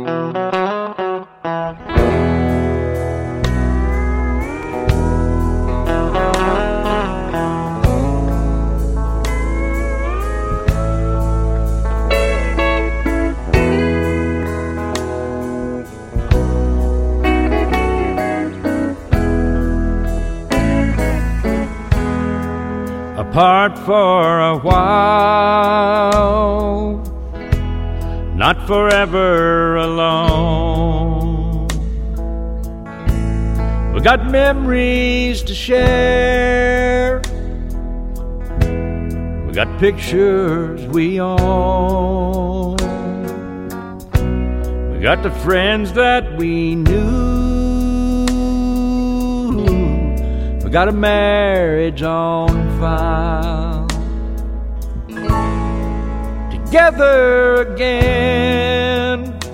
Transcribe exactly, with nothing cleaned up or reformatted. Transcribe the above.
Apart for a while, not forever alone. We got memories to share, we got pictures we own, we got the friends that we knew, we got a marriage on file. Together again,